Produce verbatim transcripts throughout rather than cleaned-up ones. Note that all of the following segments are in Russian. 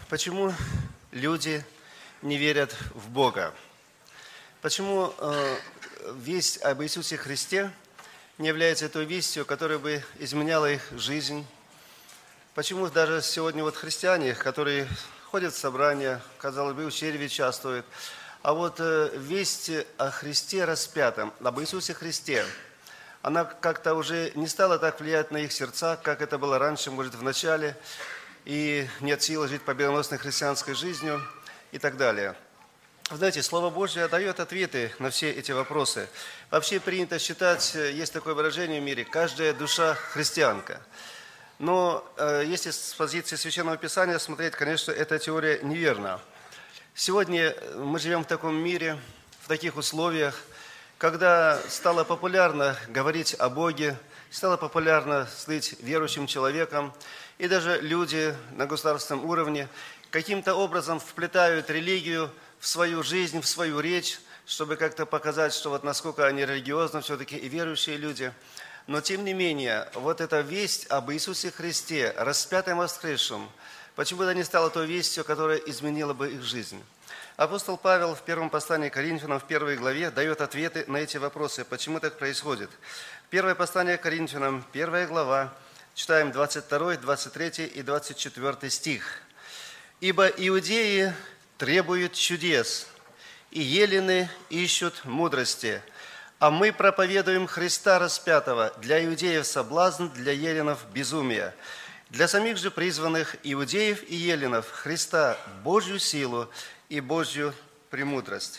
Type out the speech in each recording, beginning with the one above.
Почему люди не верят в Бога? Почему э, весть об Иисусе Христе не является той вестью, которая бы изменяла их жизнь? Почему даже сегодня вот христиане, которые ходят в собрания, казалось бы, в черви участвуют, а вот э, весть о Христе распятом, об Иисусе Христе, она как-то уже не стала так влиять на их сердца, как это было раньше, может, в начале, и нет силы жить победоносной христианской жизнью и так далее. Знаете, Слово Божье дает ответы на все эти вопросы. Вообще принято считать, есть такое выражение в мире, каждая душа христианка. Но э, если с позиции Священного Писания смотреть, конечно, эта теория неверна. Сегодня мы живем в таком мире, в таких условиях, когда стало популярно говорить о Боге, стало популярно слыть верующим человеком, и даже люди на государственном уровне каким-то образом вплетают религию в свою жизнь, в свою речь, чтобы как-то показать, что вот насколько они религиозны все-таки и верующие люди. Но тем не менее, вот эта весть об Иисусе Христе, распятом и воскресшем, почему-то не стала той вестью, которая изменила бы их жизнь. Апостол Павел в первом послании к Коринфянам, в первой главе, дает ответы на эти вопросы, почему так происходит. Первое послание к Коринфянам, первая глава, читаем двадцать второй, двадцать третий и двадцать четвёртый стих. «Ибо иудеи требуют чудес, и елены ищут мудрости, а мы проповедуем Христа распятого, для иудеев соблазн, для еленов безумие. Для самих же призванных иудеев и еленов Христа Божью силу и Божью премудрость».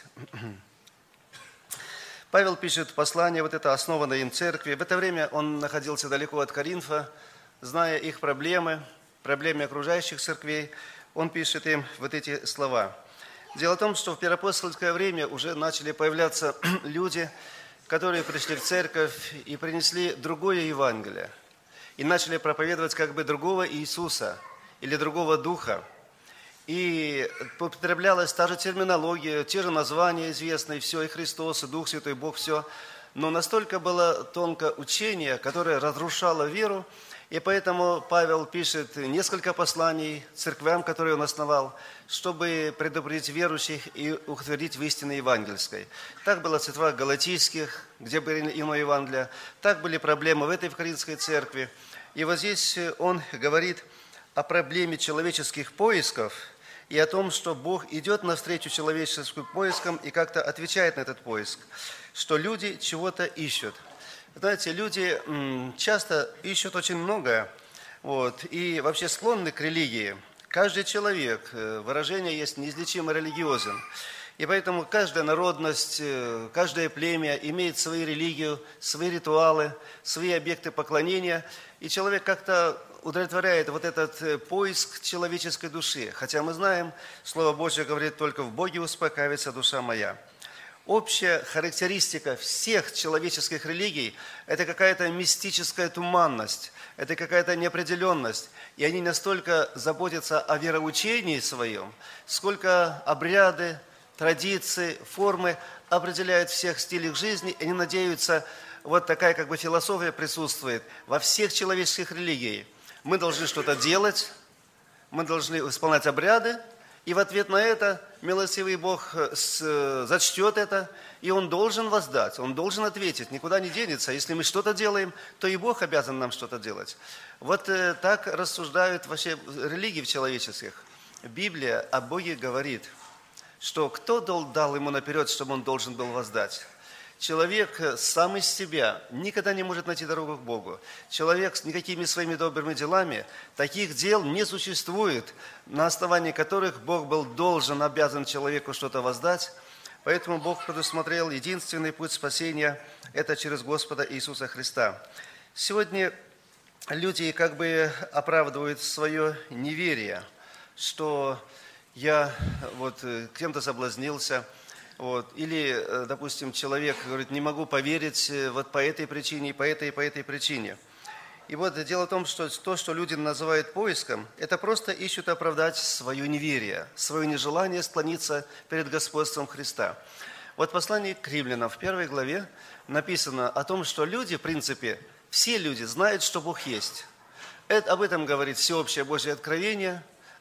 Павел пишет послание, вот это основанное им церкви. В это время он находился далеко от Коринфа, зная их проблемы, проблемы окружающих церквей, он пишет им вот эти слова. Дело в том, что в первоапостольское время уже начали появляться люди, которые пришли в церковь и принесли другое Евангелие, и начали проповедовать как бы другого Иисуса или другого Духа. И употреблялась та же терминология, те же названия известные, все, и Христос, и Дух Святой, Бог, все. Но настолько было тонкое учение, которое разрушало веру, и поэтому Павел пишет несколько посланий церквям, которые он основал, чтобы предупредить верующих и утвердить в истине евангельской. Так было в церквах галатийских, где были иное Евангелие, так были проблемы в этой в Коринфской церкви. И вот здесь он говорит о проблеме человеческих поисков и о том, что Бог идет навстречу человеческим поискам и как-то отвечает на этот поиск, что люди чего-то ищут. Знаете, люди часто ищут очень многое, вот, и вообще склонны к религии. Каждый человек, выражение есть, неизлечимо религиозен. И поэтому каждая народность, каждое племя имеет свою религию, свои ритуалы, свои объекты поклонения. И человек как-то удовлетворяет вот этот поиск человеческой души. Хотя мы знаем, Слово Божье говорит, только в Боге успокаивается душа моя. Общая характеристика всех человеческих религий – это какая-то мистическая туманность, это какая-то неопределенность. И они настолько заботятся о вероучении своем, сколько обряды, традиции, формы определяют всех стилях жизни, и они надеются, вот такая как бы философия присутствует во всех человеческих религиях. Мы должны что-то делать, мы должны исполнять обряды, и в ответ на это милостивый Бог зачтет это, и Он должен воздать, Он должен ответить, никуда не денется. Если мы что-то делаем, то и Бог обязан нам что-то делать. Вот так рассуждают вообще религии человеческих. Библия о Боге говорит, что кто дал ему наперед, чтобы он должен был воздать? Человек сам из себя никогда не может найти дорогу к Богу. Человек с никакими своими добрыми делами, таких дел не существует, на основании которых Бог был должен, обязан человеку что-то воздать. Поэтому Бог предусмотрел единственный путь спасения – это через Господа Иисуса Христа. Сегодня люди как бы оправдывают свое неверие, что я вот кем-то соблазнился, вот. Или, допустим, человек говорит, не могу поверить вот по этой причине, по этой и по этой причине. И вот дело в том, что то, что люди называют поиском, это просто ищут оправдать свое неверие, свое нежелание склониться перед господством Христа. Вот в послании к Римлянам в первой главе написано о том, что люди, в принципе, все люди знают, что Бог есть. Это, об этом говорит всеобщее Божье откровение,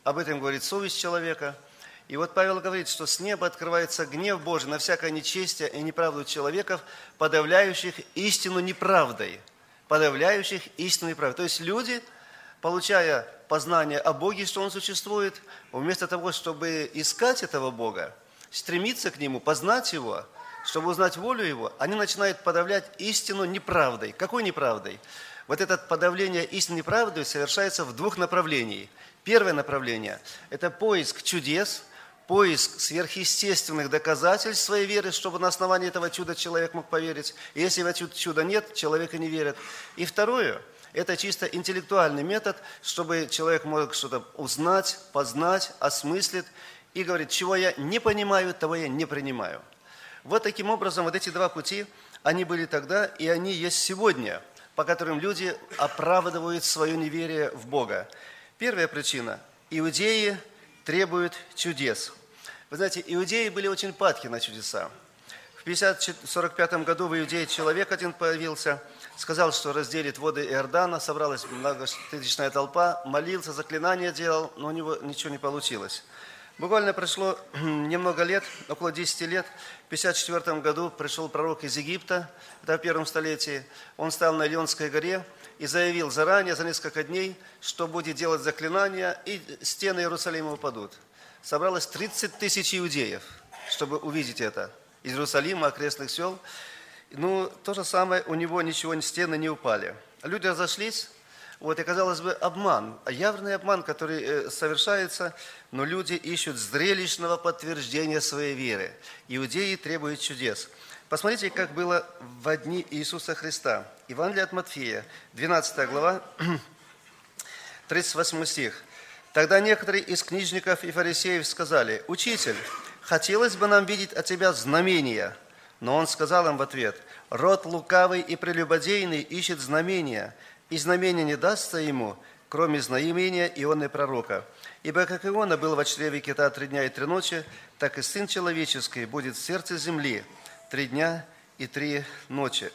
об этом говорит совесть человека. И вот Павел говорит, что с неба открывается гнев Божий на всякое нечестие и неправду человеков, подавляющих истину неправдой. Подавляющих истину неправдой. То есть люди, получая познание о Боге, что Он существует, вместо того, чтобы искать этого Бога, стремиться к Нему, познать Его, чтобы узнать волю Его, они начинают подавлять истину неправдой. Какой неправдой? Вот это подавление истины неправдой совершается в двух направлениях. Первое направление – это поиск чудес, поиск сверхъестественных доказательств своей веры, чтобы на основании этого чуда человек мог поверить. И если в это чудо нет, человек и не верит. И второе – это чисто интеллектуальный метод, чтобы человек мог что-то узнать, познать, осмыслить и говорит, чего я не понимаю, того я не принимаю. Вот таким образом, вот эти два пути, они были тогда, и они есть сегодня, по которым люди оправдывают свое неверие в Бога. Первая причина – иудеи требуют чудес. Вы знаете, иудеи были очень падки на чудеса. В пятьдесят сорок пятом году в Иудее человек один появился, сказал, что разделит воды Иордана, собралась многотысячная толпа, молился, заклинания делал, но у него ничего не получилось. Буквально прошло немного лет, около десяти лет, в пятьдесят четвёртом году пришел пророк из Египта, это в первом столетии, он стал на Илионской горе и заявил заранее, за несколько дней, что будет делать заклинания, и стены Иерусалима упадут. Собралось тридцать тысяч иудеев, чтобы увидеть это, из Иерусалима, окрестных сел. Ну, то же самое, у него ничего, стены не упали. Люди разошлись. Вот, и, казалось бы, обман, явный обман, который э, совершается, но люди ищут зрелищного подтверждения своей веры. Иудеи требуют чудес. Посмотрите, как было в дни Иисуса Христа. Евангелие от Матфея, двенадцатая глава, тридцать восьмой стих. «Тогда некоторые из книжников и фарисеев сказали: „Учитель, хотелось бы нам видеть от тебя знамения“. Но он сказал им в ответ: „Род лукавый и прелюбодейный ищет знамения, и знамение не дастся ему, кроме знамения Ионы пророка. Ибо как Иона был во чреве кита три дня и три ночи, так и Сын Человеческий будет в сердце земли три дня и три ночи».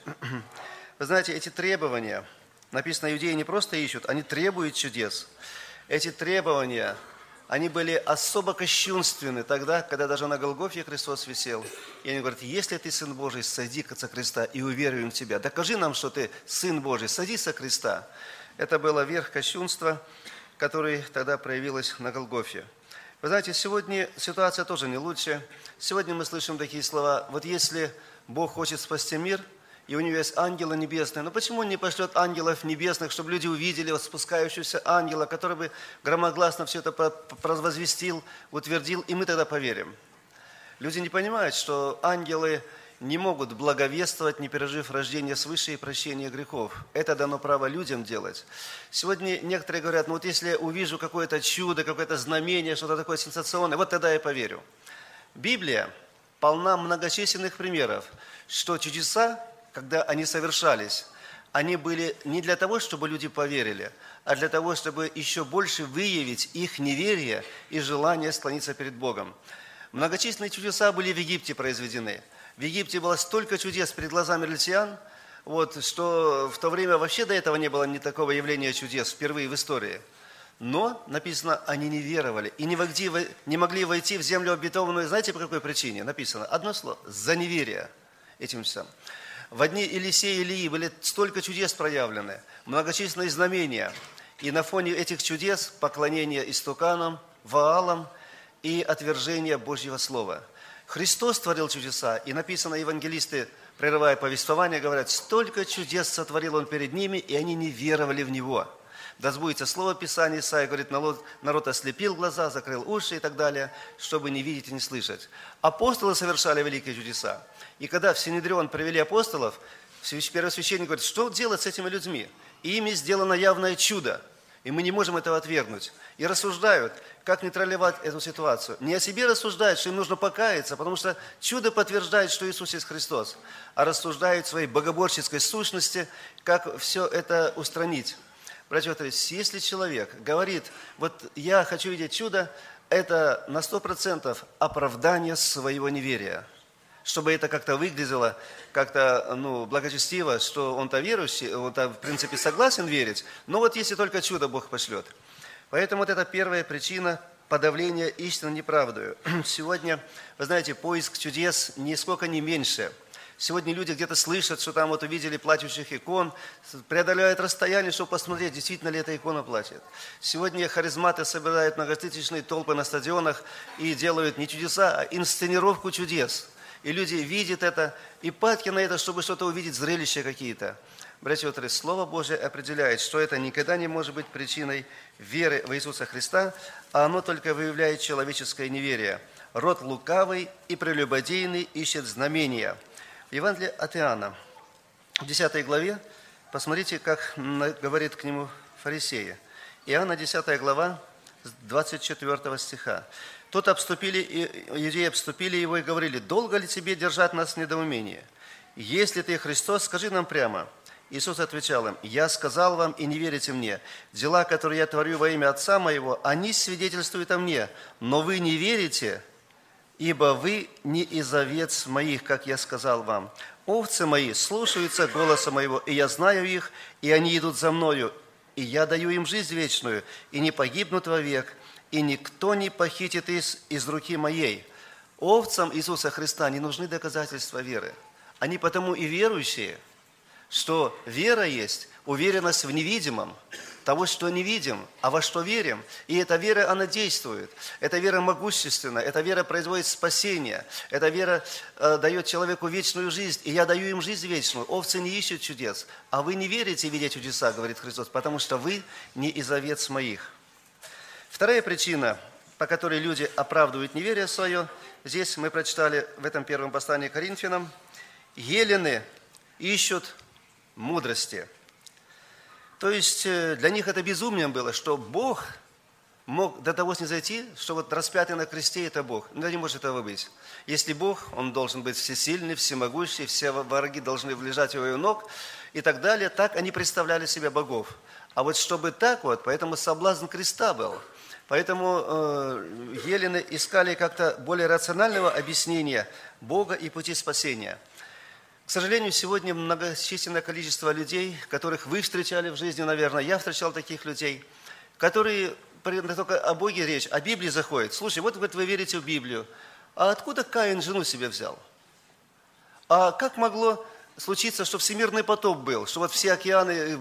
Вы знаете, эти требования, написано, иудеи не просто ищут, они требуют чудес. Эти требования, они были особо кощунственны тогда, когда даже на Голгофе Христос висел. И они говорят: если ты Сын Божий, сойди со креста и уверуем в тебя. Докажи нам, что ты Сын Божий, сойди со креста. Это было верх кощунства, который тогда проявилось на Голгофе. Вы знаете, сегодня ситуация тоже не лучше. Сегодня мы слышим такие слова: вот если Бог хочет спасти мир, и у него есть ангелы небесные, но почему он не пошлет ангелов небесных, чтобы люди увидели вот спускающегося ангела, который бы громогласно все это провозвестил, утвердил, и мы тогда поверим? Люди не понимают, что ангелы не могут благовествовать, не пережив рождение свыше и прощение грехов. Это дано право людям делать. Сегодня некоторые говорят: ну вот если я увижу какое-то чудо, какое-то знамение, что-то такое сенсационное, вот тогда я поверю. Библия полна многочисленных примеров, что чудеса, когда они совершались, они были не для того, чтобы люди поверили, а для того, чтобы еще больше выявить их неверие и желание склониться перед Богом. Многочисленные чудеса были в Египте произведены. В Египте было столько чудес перед глазами израильтян, вот, что в то время вообще до этого не было ни такого явления чудес, впервые в истории. Но, написано, они не веровали и не могли, не могли войти в землю обетованную. Знаете, по какой причине? Написано одно слово – за неверие этим часам. В дни Елисея и Илии были столько чудес проявлены, многочисленные знамения. И на фоне этих чудес поклонение истуканам, Ваалам и отвержение Божьего Слова. Христос творил чудеса, и написано, евангелисты, прерывая повествование, говорят: столько чудес сотворил Он перед ними, и они не веровали в Него. Да сбудется слово Писания, Исаия говорит: народ, народ ослепил глаза, закрыл уши и так далее, чтобы не видеть и не слышать. Апостолы совершали великие чудеса. И когда в Синедрион привели апостолов, первосвященник говорит: что делать с этими людьми? И ими сделано явное чудо, и мы не можем этого отвергнуть. И рассуждают, как нейтрализовать эту ситуацию. Не о себе рассуждают, что им нужно покаяться, потому что чудо подтверждает, что Иисус есть Христос, а рассуждают в своей богоборческой сущности, как все это устранить. Братья и сестры, если человек говорит: вот я хочу видеть чудо, это на сто процентов оправдание своего неверия. Чтобы это как-то выглядело, как-то ну, благочестиво, что он-то верующий, он-то в принципе согласен верить, но вот если только чудо Бог пошлет. Поэтому вот это первая причина подавления истины неправдою. Сегодня, вы знаете, поиск чудес нисколько не меньше. Сегодня люди где-то слышат, что там вот увидели плачущих икон, преодоляют расстояние, чтобы посмотреть, действительно ли эта икона плачет. Сегодня харизматы собирают многотысячные толпы на стадионах и делают не чудеса, а инсценировку чудес. И люди видят это, и падки на это, чтобы что-то увидеть, зрелища какие-то. Братья и сестры, Слово Божие определяет, что это никогда не может быть причиной веры в Иисуса Христа, а оно только выявляет человеческое неверие. Род лукавый и прелюбодейный ищет знамения. В Евангелии от Иоанна, в десятой главе, посмотрите, как говорит к нему фарисеи. Иоанна, десятая глава, двадцать четвёртого стиха. «Тут обступили, иудеи обступили его и говорили: долго ли тебе держать нас в недоумении? Если ты Христос, скажи нам прямо». Иисус отвечал им: «Я сказал вам, и не верите мне. Дела, которые я творю во имя Отца моего, они свидетельствуют о мне, но вы не верите, ибо вы не из овец моих, как я сказал вам. Овцы мои слушаются голоса моего, и я знаю их, и они идут за мною, и я даю им жизнь вечную, и не погибнут вовек, и никто не похитит из, из руки моей». Овцам Иисуса Христа не нужны доказательства веры. Они потому и верующие, что вера есть уверенность в невидимом, того, что не видим, а во что верим. И эта вера, она действует. Эта вера могущественна, эта вера производит спасение, эта вера э, дает человеку вечную жизнь, и я даю им жизнь вечную. Овцы не ищут чудес, а вы не верите, видя чудеса, говорит Христос, потому что вы не из овец моих. Вторая причина, по которой люди оправдывают неверие свое, здесь мы прочитали в этом первом послании к Коринфянам: елены ищут мудрости. То есть для них это безумием было, что Бог мог до того снизойти, что вот распятый на кресте – это Бог. Но не может этого быть. Если Бог, Он должен быть всесильный, всемогущий, все враги должны лежать у Его ног и так далее. Так они представляли себе богов. А вот чтобы так вот, поэтому соблазн креста был. Поэтому э, елены искали как-то более рационального объяснения Бога и пути спасения. К сожалению, сегодня многочисленное количество людей, которых вы встречали в жизни, наверное, я встречал таких людей, которые только о Боге речь, о Библии заходят. Слушай, вот говорит, вы верите в Библию, а откуда Каин жену себе взял? А как могло случиться, что всемирный потоп был, что вот все океаны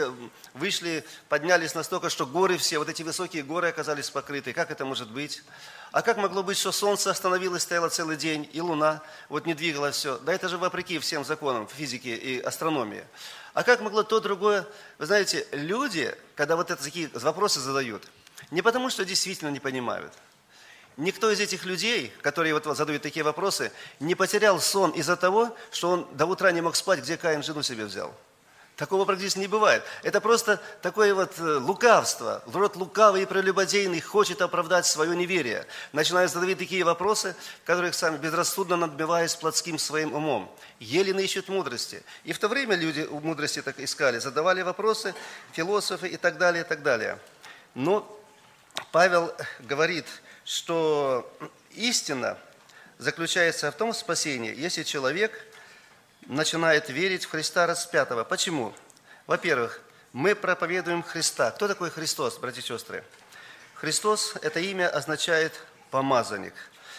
вышли, поднялись настолько, что горы все, вот эти высокие горы оказались покрыты? Как это может быть? А как могло быть, что солнце остановилось, стояло целый день, и луна вот не двигалась все? Да это же вопреки всем законам физики и астрономии. А как могло то, другое? Вы знаете, люди, когда вот это, такие вопросы задают, не потому, что действительно не понимают. Никто из этих людей, которые вот задают такие вопросы, не потерял сон из-за того, что он до утра не мог спать, где Каин жену себе взял. Такого практически не бывает. Это просто такое вот лукавство. Род лукавый и прелюбодейный хочет оправдать свое неверие. Начинает задавать такие вопросы, которых сами безрассудно надбиваясь плотским своим умом. Елены ищут мудрости. И в то время люди мудрости так искали, задавали вопросы, философы и так далее, и так далее. Но Павел говорит, что истина заключается в том спасении, если человек начинает верить в Христа распятого. Почему? Во-первых, мы проповедуем Христа. Кто такой Христос, братья и сестры? Христос – это имя означает «помазанник».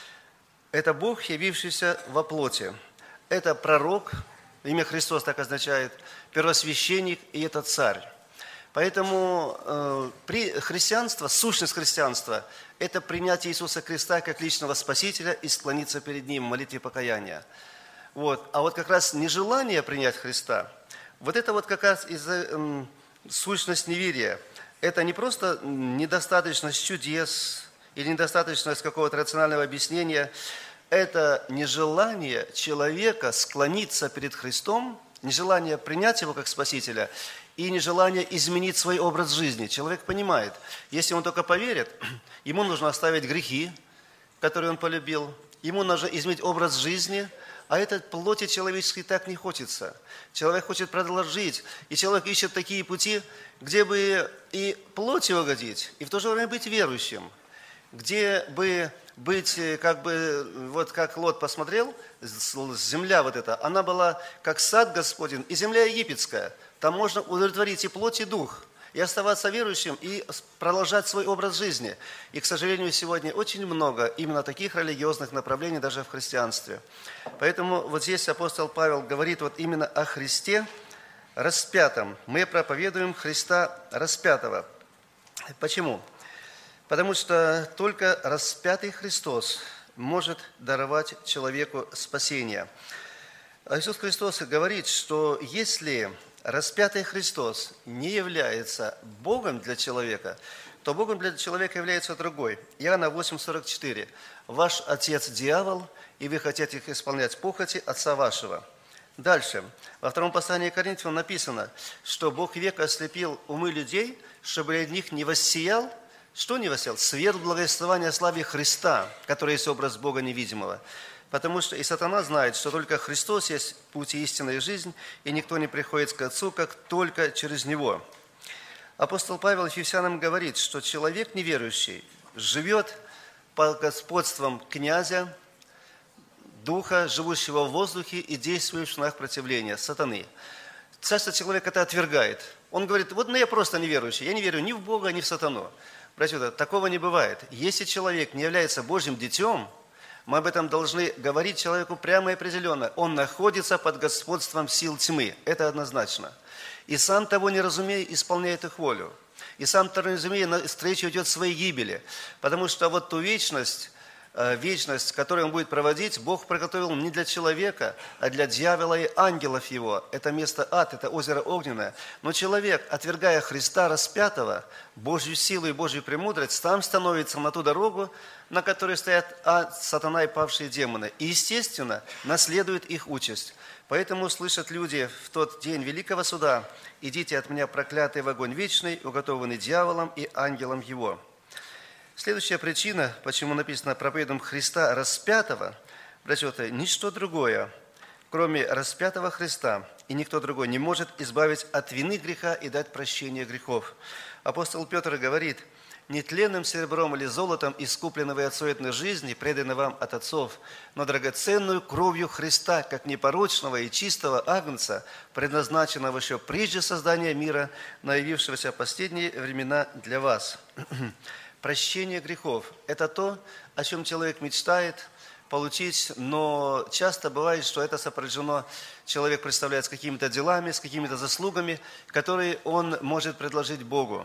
Это Бог, явившийся во плоти. Это пророк, имя Христос так означает, первосвященник, и это царь. Поэтому э, при христианство, сущность христианства – это принятие Иисуса Христа как личного Спасителя и склониться перед Ним в молитве покаяния. Вот. А вот как раз нежелание принять Христа, вот это вот как раз из-за э, сущность неверия. Это не просто недостаточность чудес или недостаточность какого-то рационального объяснения, это нежелание человека склониться перед Христом, нежелание принять Его как Спасителя и нежелание изменить свой образ жизни. Человек понимает, если он только поверит, ему нужно оставить грехи, которые он полюбил, ему нужно изменить образ жизни, а это плоти человеческой так не хочется. Человек хочет продолжить, и человек ищет такие пути, где бы и плоти угодить, и в то же время быть верующим, где бы быть, как бы, вот как Лот посмотрел, земля вот эта, она была как сад Господень и земля египетская. Там можно удовлетворить и плоть, и дух. и оставаться верующим, и продолжать свой образ жизни. И, к сожалению, сегодня очень много именно таких религиозных направлений даже в христианстве. Поэтому вот здесь апостол Павел говорит вот именно о Христе распятом. Мы проповедуем Христа распятого. Почему? Потому что только распятый Христос может даровать человеку спасение. Иисус Христос говорит, что если распятый Христос не является Богом для человека, то Богом для человека является другой. Иоанна восемь сорок четыре. «Ваш отец дьявол, и вы хотите исполнять похоти отца вашего». Дальше. Во втором послании к Коринфянам написано, что Бог века ослепил умы людей, чтобы от них не воссиял. Что не воссиял? Свет благовествования о славе Христа, который есть образ Бога невидимого. Потому что и сатана знает, что только Христос есть путь и истина и жизнь, и никто не приходит к Отцу, как только через Него. Апостол Павел Ефесянам говорит, что человек неверующий живет под господством князя, духа, живущего в воздухе и действующего в знак противления, сатаны. Часто человек это отвергает. Он говорит, вот ну, я просто неверующий, я не верю ни в Бога, ни в сатану. Братья, такого не бывает. Если человек не является Божьим детем, мы об этом должны говорить человеку прямо и определенно. Он находится под господством сил тьмы. Это однозначно. И сам того не разумея, исполняет их волю. И сам того не разумея, навстречу идет своей гибели. Потому что вот ту вечность, вечность, которую он будет проводить, Бог приготовил не для человека, а для дьявола и ангелов его. Это место ад, это озеро огненное. Но человек, отвергая Христа распятого, Божью силу и Божью премудрость, там становится на ту дорогу, на которой стоят ад, сатана и павшие демоны. И, естественно, наследует их участь. Поэтому слышат люди в тот день великого суда: «Идите от меня, проклятые, в огонь вечный, уготованный дьяволом и ангелом его». Следующая причина, почему написано «проповедуем Христа распятого», братья, это ничто другое, кроме распятого Христа, и никто другой не может избавить от вины греха и дать прощение грехов. Апостол Петр говорит: «Не тленным серебром или золотом искупленного от суетной жизни, преданной вам от отцов, но драгоценную кровью Христа, как непорочного и чистого агнца, предназначенного еще прежде создания мира, но явившегося в последние времена для вас». Прощение грехов – это то, о чем человек мечтает получить, но часто бывает, что это сопряжено, человек представляет с какими-то делами, с какими-то заслугами, которые он может предложить Богу.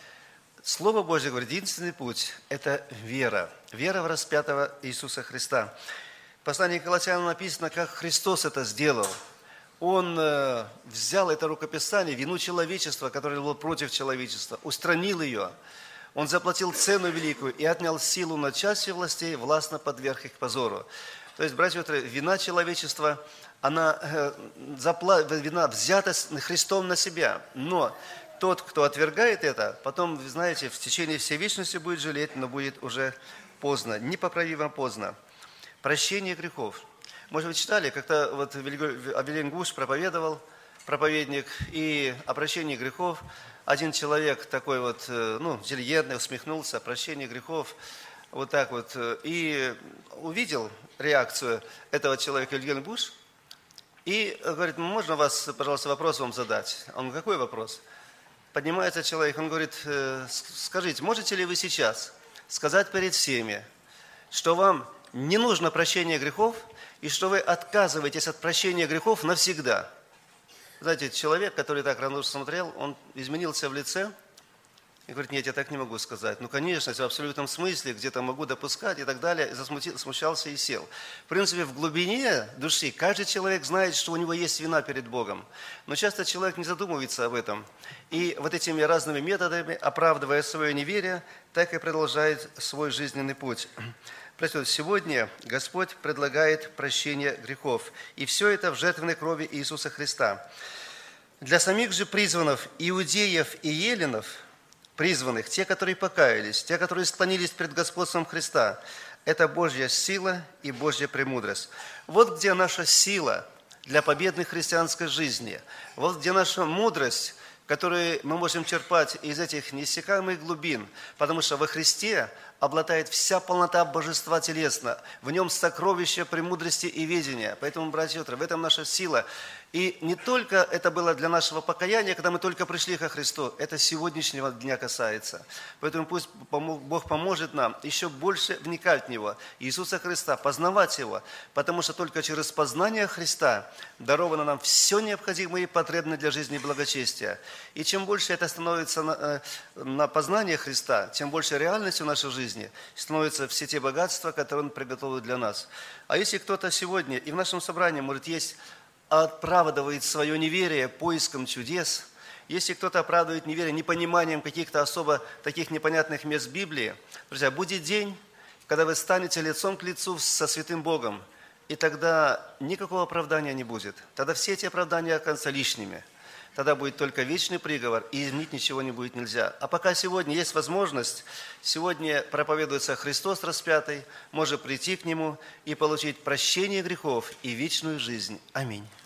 Слово Божье говорит, единственный путь – это вера. Вера в распятого Иисуса Христа. В послании к Колоссянам написано, как Христос это сделал. Он э, взял это рукописание, вину человечества, которое было против человечества, устранил ее. Он заплатил цену великую и отнял силу на части властей, властно подверг их позору. То есть, братья, вина человечества, она, э, запла... вина взята Христом на себя. Но тот, кто отвергает это, потом, вы знаете, в течение всей вечности будет жалеть, но будет уже поздно, непоправимо поздно. Прощение грехов. Может, вы читали, как-то вот Авелин Гуш проповедовал, проповедник, и о прощении грехов. Один человек такой вот, ну, интеллигентный, усмехнулся, прощение грехов, вот так вот, и увидел реакцию этого человека, Вильгельм Буш, и говорит, можно вас, пожалуйста, вопрос вам задать? Он говорит, какой вопрос? Поднимается человек, он говорит, скажите, можете ли вы сейчас сказать перед всеми, что вам не нужно прощение грехов, и что вы отказываетесь от прощения грехов навсегда? Знаете, человек, который так рано смотрел, он изменился в лице и говорит, нет, я так не могу сказать. Ну, конечно, в абсолютном смысле, где-то могу допускать и так далее, и засмутил, смущался и сел. В принципе, в глубине души каждый человек знает, что у него есть вина перед Богом. Но часто человек не задумывается об этом. И вот этими разными методами, оправдывая свое неверие, так и продолжает свой жизненный путь. Сегодня Господь предлагает прощение грехов. И все это в жертвенной крови Иисуса Христа. Для самих же призванных иудеев и еленов, призванных, те, которые покаялись, те, которые склонились пред господством Христа, это Божья сила и Божья премудрость. Вот где наша сила для победной христианской жизни. Вот где наша мудрость, которую мы можем черпать из этих неиссякаемых глубин. Потому что во Христе обладает вся полнота божества телесно. В нем сокровище премудрости и ведения. Поэтому, братья и сестры, в этом наша сила. И не только это было для нашего покаяния, когда мы только пришли ко Христу, это сегодняшнего дня касается. Поэтому пусть Бог поможет нам еще больше вникать в Него, Иисуса Христа, познавать Его, потому что только через познание Христа даровано нам все необходимое и потребное для жизни и благочестия. И чем больше это становится на, на познание Христа, тем больше реальностью в нашей жизни становятся все те богатства, которые Он приготовил для нас. А если кто-то сегодня и в нашем собрании, может, есть оправдывает свое неверие поиском чудес, если кто-то оправдывает неверие непониманием каких-то особо таких непонятных мест Библии, друзья, будет день, когда вы станете лицом к лицу со святым Богом, и тогда никакого оправдания не будет. Тогда все эти оправдания окажутся лишними. Тогда будет только вечный приговор, и изменить ничего не будет нельзя. А пока сегодня есть возможность, сегодня проповедуется Христос распятый, можно прийти к Нему и получить прощение грехов и вечную жизнь. Аминь.